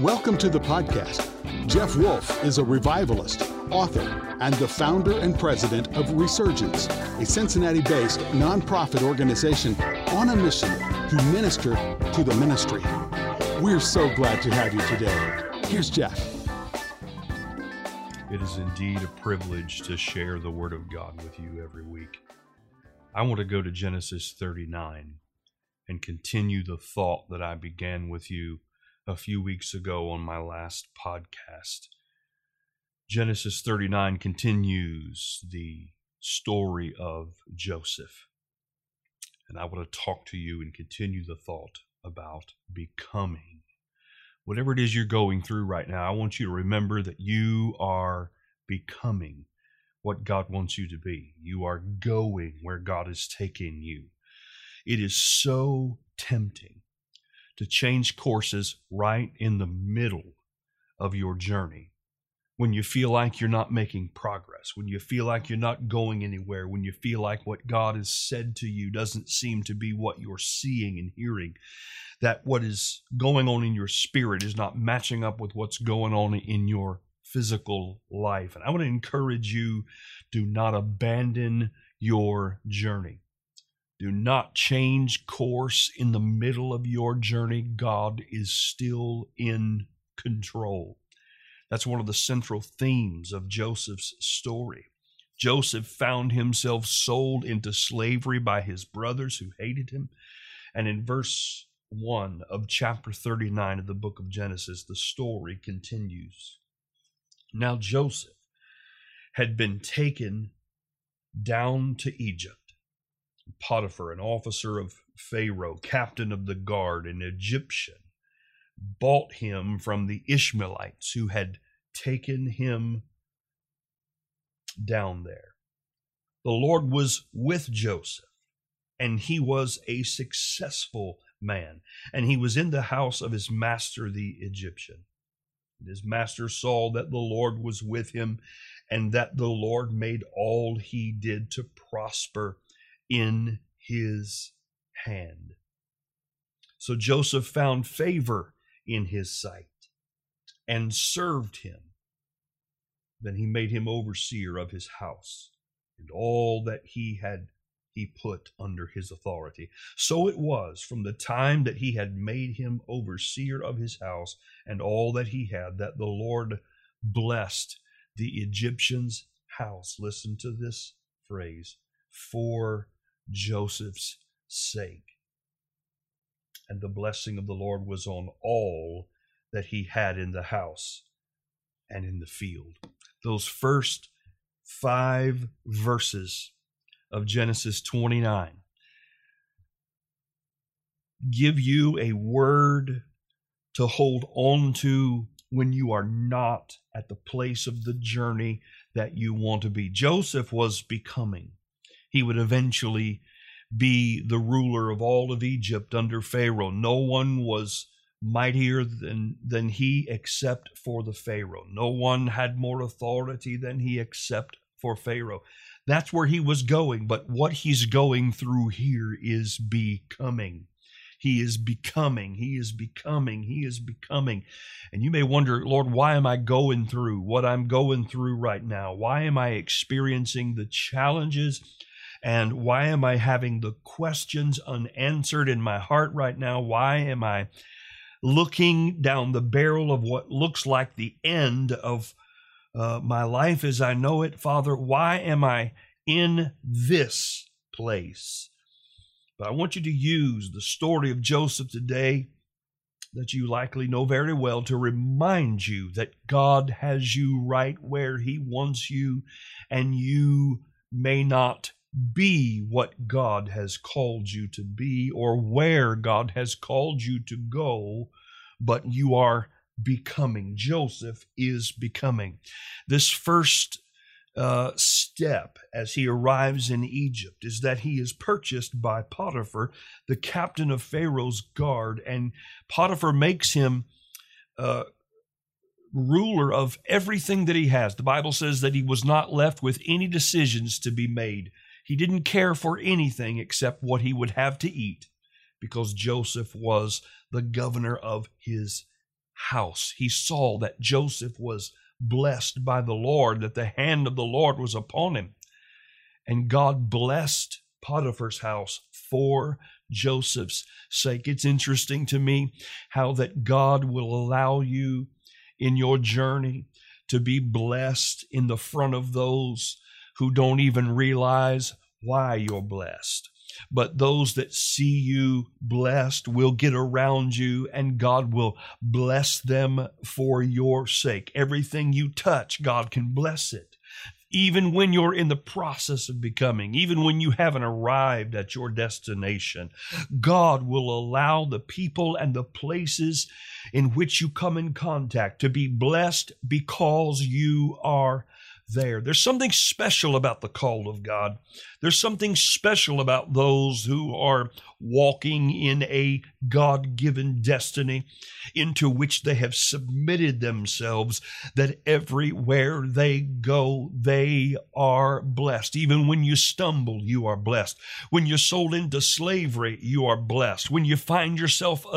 Welcome to the podcast. Jeff Wolf is a revivalist, author, and the founder and president of Resurgence, a Cincinnati-based nonprofit organization on a mission to minister to the ministry. We're so glad to have you today. Here's Jeff. It is indeed a privilege to share the Word of God with you every week. I want to go to Genesis 39 and continue the thought that I began with you a few weeks ago on my last podcast. Genesis 39 continues the story of Joseph. And I want to talk to you and continue the thought about becoming. Whatever it is you're going through right now, I want you to remember that you are becoming what God wants you to be. You are going where God is taking you. It is so tempting to change courses right in the middle of your journey. When you feel like you're not making progress, when you feel like you're not going anywhere, when you feel like what God has said to you doesn't seem to be what you're seeing and hearing, that what is going on in your spirit is not matching up with what's going on in your physical life. And I want to encourage you, do not abandon your journey. Do not change course in the middle of your journey. God is still in control. That's one of the central themes of Joseph's story. Joseph found himself sold into slavery by his brothers who hated him. And in verse 1 of chapter 39 of the book of Genesis, the story continues. Now Joseph had been taken down to Egypt. Potiphar, an officer of Pharaoh, captain of the guard, an Egyptian, bought him from the Ishmaelites who had taken him down there. The Lord was with Joseph, and he was a successful man, and he was in the house of his master, the Egyptian. And his master saw that the Lord was with him, and that the Lord made all he did to prosper in his hand. So Joseph found favor in his sight and served him. Then he made him overseer of his house and all that he put under his authority. So it was from the time that he had made him overseer of his house and all that he had, that the Lord blessed the Egyptian's house. Listen to this phrase, for Joseph's sake. And the blessing of the Lord was on all that he had in the house and in the field. Those first 5 verses of Genesis 29 give you a word to hold on to when you are not at the place of the journey that you want to be. Joseph was becoming. He would eventually be the ruler of all of Egypt under Pharaoh. No one was mightier than he except for the Pharaoh. No one had more authority than he except for Pharaoh. That's where he was going, but what he's going through here is becoming. He is becoming, he is becoming, he is becoming. And you may wonder, Lord, why am I going through what I'm going through right now? Why am I experiencing the challenges? And why am I having the questions unanswered in my heart right now? Why am I looking down the barrel of what looks like the end of my life as I know it? Father, why am I in this place? But I want you to use the story of Joseph today that you likely know very well to remind you that God has you right where he wants you, and you may not be what God has called you to be or where God has called you to go, but you are becoming. Joseph is becoming. This first step as he arrives in Egypt is that he is purchased by Potiphar, the captain of Pharaoh's guard, and Potiphar makes him ruler of everything that he has. The Bible says that he was not left with any decisions to be made. He didn't care for anything except what he would have to eat, because Joseph was the governor of his house. He saw that Joseph was blessed by the Lord, that the hand of the Lord was upon him. And God blessed Potiphar's house for Joseph's sake. It's interesting to me how that God will allow you in your journey to be blessed in the front of those who don't even realize why you're blessed. But those that see you blessed will get around you, and God will bless them for your sake. Everything you touch, God can bless it. Even when you're in the process of becoming, even when you haven't arrived at your destination, God will allow the people and the places in which you come in contact to be blessed because you are there. There's something special about the call of God. There's something special about those who are walking in a God-given destiny into which they have submitted themselves, that everywhere they go, they are blessed. Even when you stumble, you are blessed. When you're sold into slavery, you are blessed. When you find yourself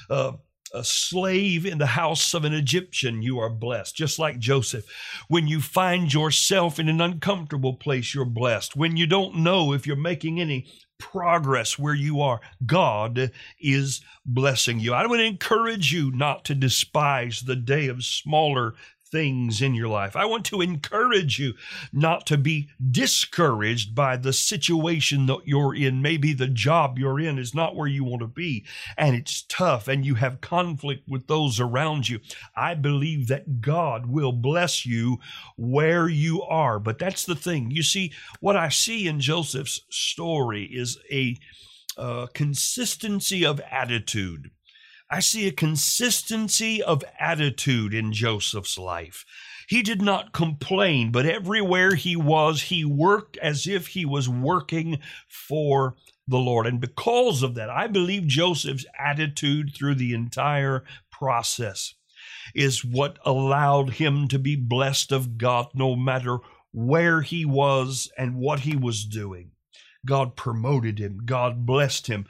a slave in the house of an Egyptian, you are blessed, just like Joseph. When you find yourself in an uncomfortable place, you're blessed. When you don't know if you're making any progress where you are, God is blessing you. I would encourage you not to despise the day of smaller things in your life. I want to encourage you not to be discouraged by the situation that you're in. Maybe the job you're in is not where you want to be, and it's tough, and you have conflict with those around you. I believe that God will bless you where you are. But that's the thing. You see, what I see in Joseph's story is a consistency of attitude. I see a consistency of attitude in Joseph's life. He did not complain, but everywhere he was, he worked as if he was working for the Lord. And because of that, I believe Joseph's attitude through the entire process is what allowed him to be blessed of God no matter where he was and what he was doing. God promoted him. God blessed him.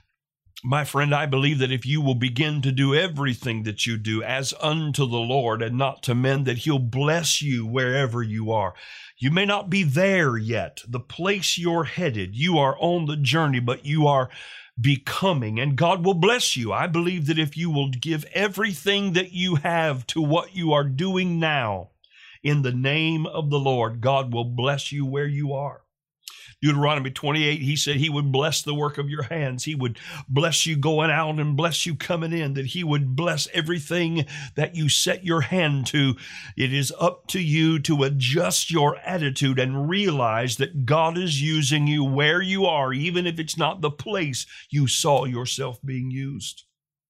My friend, I believe that if you will begin to do everything that you do as unto the Lord and not to men, that He'll bless you wherever you are. You may not be there yet, the place you're headed. You are on the journey, but you are becoming, and God will bless you. I believe that if you will give everything that you have to what you are doing now, in the name of the Lord, God will bless you where you are. Deuteronomy 28, he said he would bless the work of your hands. He would bless you going out and bless you coming in, that he would bless everything that you set your hand to. It is up to you to adjust your attitude and realize that God is using you where you are, even if it's not the place you saw yourself being used.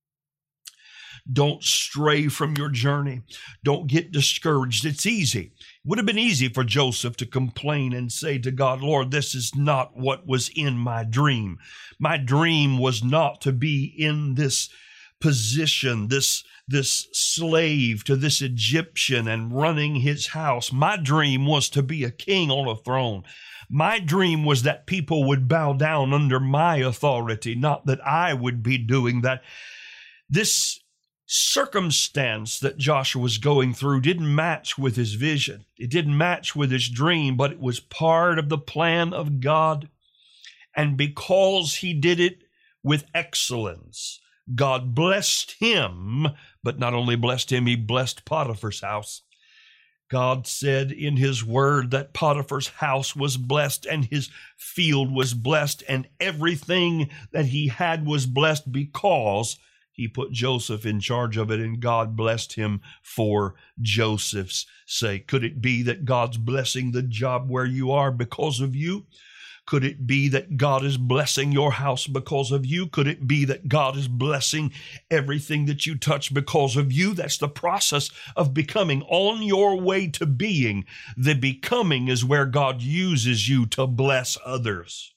Don't stray from your journey. Don't get discouraged. It's easy. It would have been easy for Joseph to complain and say to God, Lord, this is not what was in my dream. My dream was not to be in this position, this slave to this Egyptian and running his house. My dream was to be a king on a throne. My dream was that people would bow down under my authority, not that I would be doing that. This circumstance that Joshua was going through didn't match with his vision. It didn't match with his dream, but it was part of the plan of God. And because he did it with excellence, God blessed him, but not only blessed him, he blessed Potiphar's house. God said in his word that Potiphar's house was blessed and his field was blessed and everything that he had was blessed because he put Joseph in charge of it, and God blessed him for Joseph's sake. Could it be that God's blessing the job where you are because of you? Could it be that God is blessing your house because of you? Could it be that God is blessing everything that you touch because of you? That's the process of becoming. On your way to being, the becoming is where God uses you to bless others.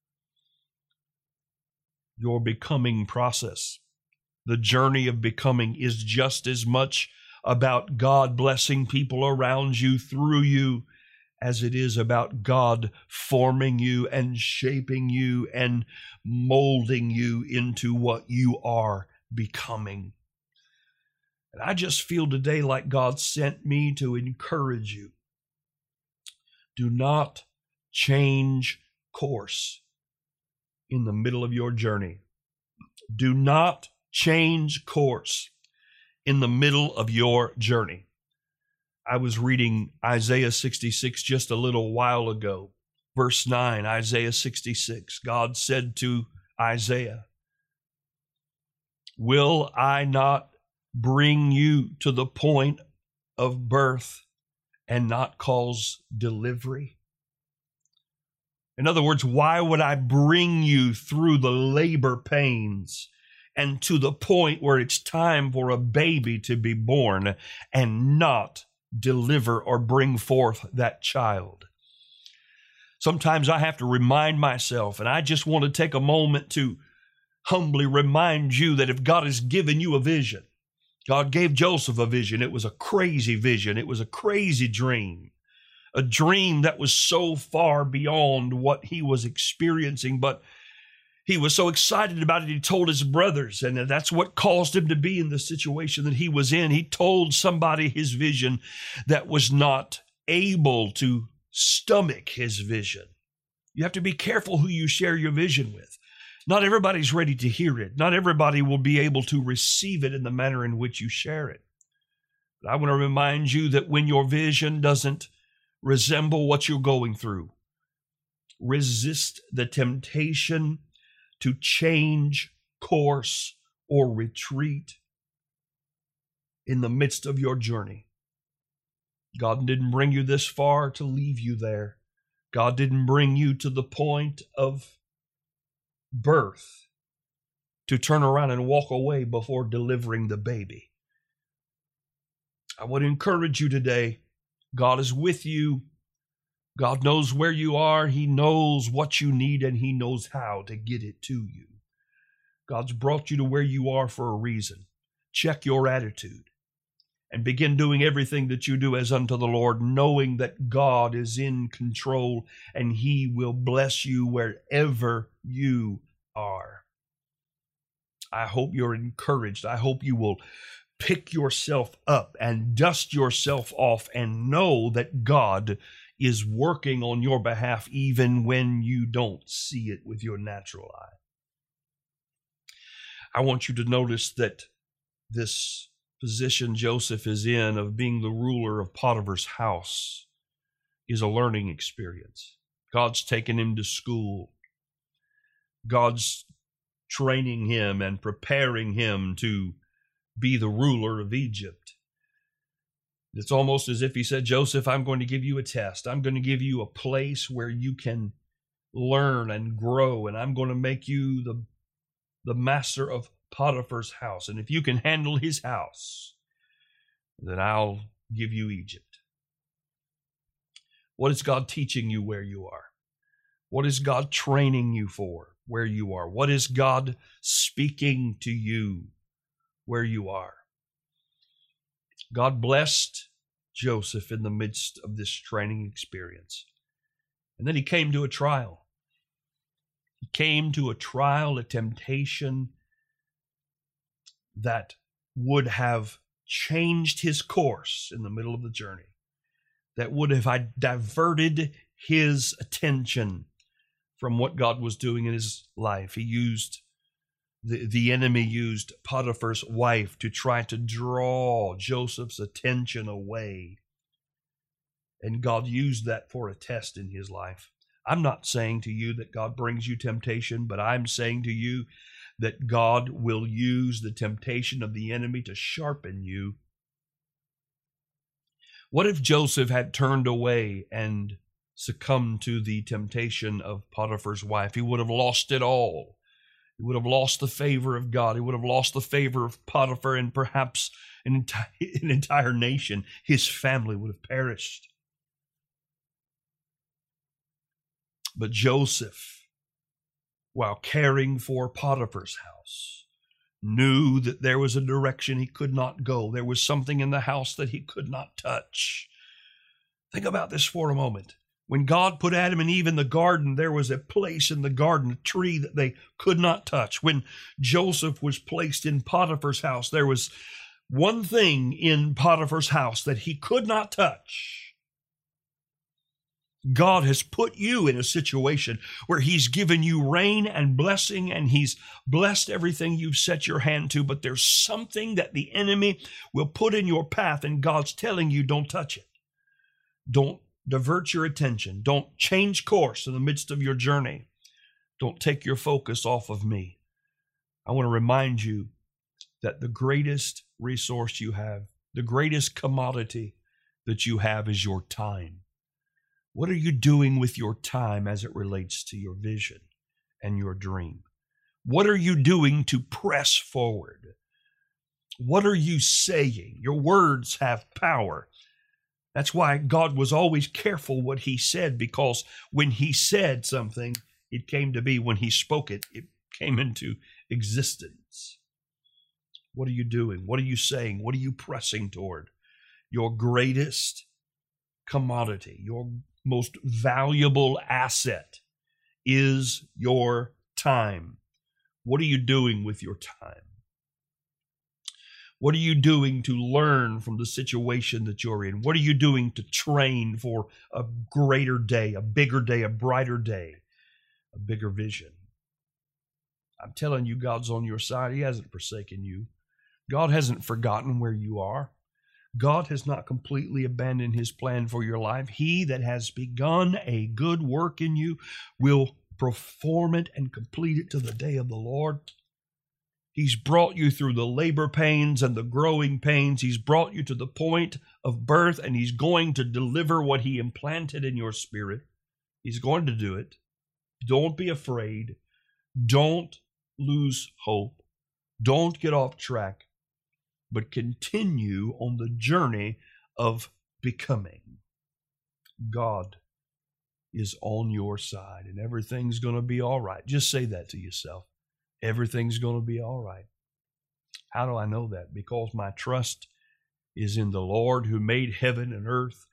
Your becoming process. The journey of becoming is just as much about God blessing people around you through you as it is about God forming you and shaping you and molding you into what you are becoming. And I just feel today like God sent me to encourage you. Do not change course in the middle of your journey. Do not change course in the middle of your journey. I was reading Isaiah 66 just a little while ago. Verse 9, Isaiah 66, God said to Isaiah, will I not bring you to the point of birth and not cause delivery? In other words, why would I bring you through the labor pains and to the point where it's time for a baby to be born and not deliver or bring forth that child? Sometimes I have to remind myself, and I just want to take a moment to humbly remind you that if God has given you a vision, God gave Joseph a vision. It was a crazy vision. It was a crazy dream, a dream that was so far beyond what he was experiencing, but he was so excited about it, he told his brothers, and that's what caused him to be in the situation that he was in. He told somebody his vision that was not able to stomach his vision. You have to be careful who you share your vision with. Not everybody's ready to hear it. Not everybody will be able to receive it in the manner in which you share it. But I want to remind you that when your vision doesn't resemble what you're going through, resist the temptation to change course or retreat in the midst of your journey. God didn't bring you this far to leave you there. God didn't bring you to the point of birth to turn around and walk away before delivering the baby. I want to encourage you today. God is with you. God knows where you are. He knows what you need, and He knows how to get it to you. God's brought you to where you are for a reason. Check your attitude and begin doing everything that you do as unto the Lord, knowing that God is in control and He will bless you wherever you are. I hope you're encouraged. I hope you will pick yourself up and dust yourself off and know that God is working on your behalf even when you don't see it with your natural eye. I want you to notice that this position Joseph is in of being the ruler of Potiphar's house is a learning experience. God's taken him to school. God's training him and preparing him to be the ruler of Egypt. It's almost as if he said, Joseph, I'm going to give you a test. I'm going to give you a place where you can learn and grow, and I'm going to make you the master of Potiphar's house. And if you can handle his house, then I'll give you Egypt. What is God teaching you where you are? What is God training you for where you are? What is God speaking to you where you are? God blessed Joseph in the midst of this training experience. And then he came to a trial. He came to a trial, a temptation that would have changed his course in the middle of the journey, that would have diverted his attention from what God was doing in his life. The enemy used Potiphar's wife to try to draw Joseph's attention away. And God used that for a test in his life. I'm not saying to you that God brings you temptation, but I'm saying to you that God will use the temptation of the enemy to sharpen you. What if Joseph had turned away and succumbed to the temptation of Potiphar's wife? He would have lost it all. He would have lost the favor of God. He would have lost the favor of Potiphar and perhaps an entire nation. His family would have perished. But Joseph, while caring for Potiphar's house, knew that there was a direction he could not go. There was something in the house that he could not touch. Think about this for a moment. When God put Adam and Eve in the garden, there was a place in the garden, a tree that they could not touch. When Joseph was placed in Potiphar's house, there was one thing in Potiphar's house that he could not touch. God has put you in a situation where he's given you rain and blessing, and he's blessed everything you've set your hand to, but there's something that the enemy will put in your path, and God's telling you, don't touch it. Don't divert your attention. Don't change course in the midst of your journey. Don't take your focus off of me. I want to remind you that the greatest resource you have, the greatest commodity that you have is your time. What are you doing with your time as it relates to your vision and your dream? What are you doing to press forward? What are you saying? Your words have power. That's why God was always careful what he said, because when he said something, it came to be. When he spoke it, it came into existence. What are you doing? What are you saying? What are you pressing toward? Your greatest commodity, your most valuable asset is your time. What are you doing with your time? What are you doing to learn from the situation that you're in? What are you doing to train for a greater day, a bigger day, a brighter day, a bigger vision? I'm telling you, God's on your side. He hasn't forsaken you. God hasn't forgotten where you are. God has not completely abandoned his plan for your life. He that has begun a good work in you will perform it and complete it to the day of the Lord. He's brought you through the labor pains and the growing pains. He's brought you to the point of birth, and he's going to deliver what he implanted in your spirit. He's going to do it. Don't be afraid. Don't lose hope. Don't get off track, but continue on the journey of becoming. God is on your side, and everything's going to be all right. Just say that to yourself. Everything's going to be all right. How do I know that? Because my trust is in the Lord who made heaven and earth.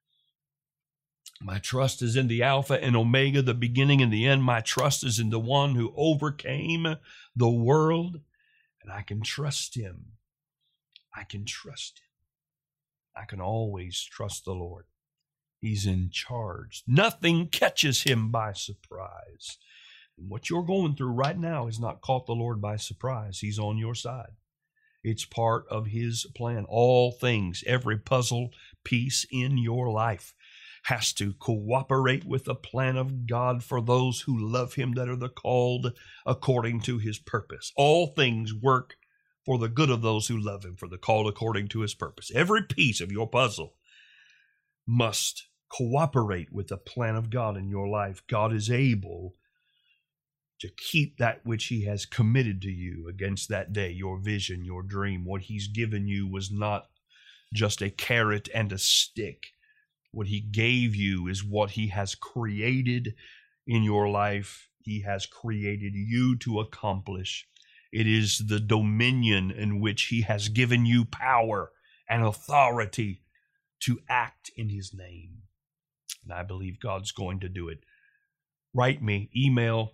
My trust is in the Alpha and Omega, the beginning and the end. My trust is in the one who overcame the world, and I can trust him. I can trust him. I can always trust the Lord. He's in charge. Nothing catches him by surprise. And what you're going through right now has not caught the Lord by surprise. He's on your side. It's part of his plan. All things, every puzzle piece in your life has to cooperate with the plan of God for those who love him, that are the called according to his purpose. All things work for the good of those who love him, for the called according to his purpose. Every piece of your puzzle must cooperate with the plan of God in your life. God is able to keep that which he has committed to you against that day, your vision, your dream. What he's given you was not just a carrot and a stick. What he gave you is what he has created in your life. He has created you to accomplish. It is the dominion in which he has given you power and authority to act in his name. And I believe God's going to do it. Write me, email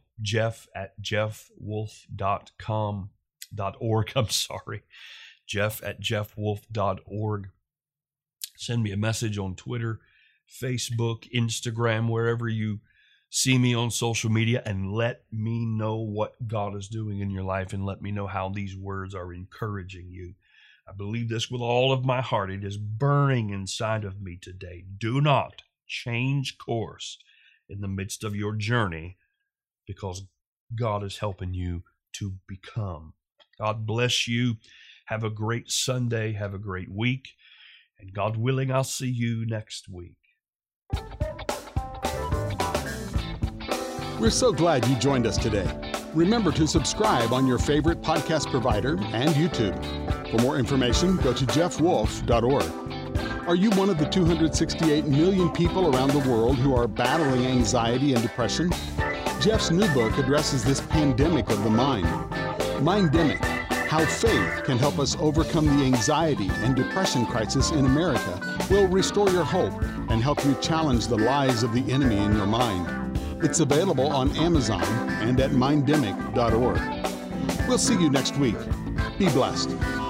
jeff@jeffwolf.org. jeff@jeffwolf.org. Send me a message on Twitter, Facebook, Instagram, wherever you see me on social media, and let me know what God is doing in your life, and let me know how these words are encouraging you. I believe this with all of my heart. It is burning inside of me today. Do not change course in the midst of your journey, because God is helping you to become. God bless you. Have a great Sunday. Have a great week. And God willing, I'll see you next week. We're so glad you joined us today. Remember to subscribe on your favorite podcast provider and YouTube. For more information, go to jeffwolf.org. Are you one of the 268 million people around the world who are battling anxiety and depression? Jeff's new book addresses this pandemic of the mind. Mindemic: How Faith Can Help Us Overcome the Anxiety and Depression Crisis in America will restore your hope and help you challenge the lies of the enemy in your mind. It's available on Amazon and at minddemic.org. We'll see you next week. Be blessed.